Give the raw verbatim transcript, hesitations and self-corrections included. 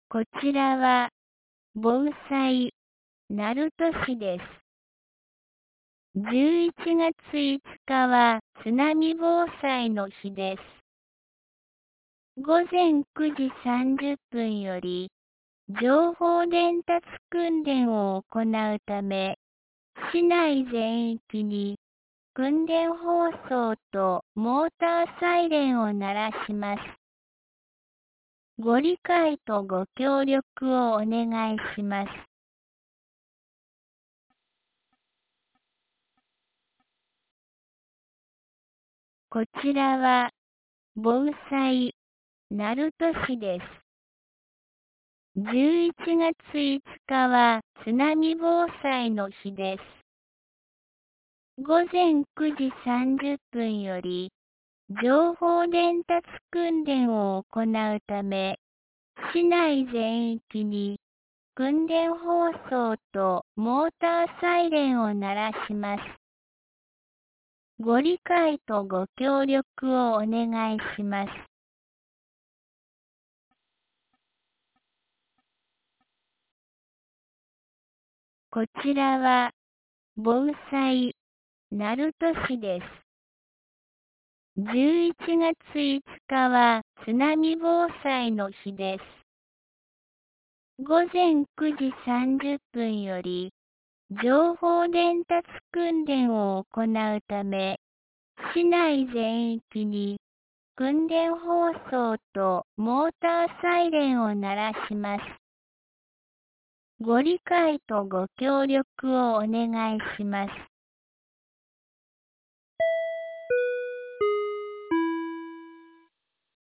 こちらは、防災、鳴門市です。じゅういちがついつかは津波防災の日です。ごぜんくじさんじゅっぷんより、情報伝達訓練を行うため、市内全域に訓練放送とモーターサイレンを鳴らします。ご理解とご協力をお願いします。こちらは、防災、鳴門市です。じゅういちがついつかは津波防災の日です。ごぜんくじさんじゅっぷんより、情報伝達訓練を行うため、市内全域に訓練放送とモーターサイレンを鳴らします。ご理解とご協力をお願いします。こちらは、防災、鳴門市です。じゅういちがついつかは津波防災の日です。ごぜんくじさんじゅっぷんより、情報伝達訓練を行うため、市内全域に訓練放送とモーターサイレンを鳴らします。ご理解とご協力をお願いします。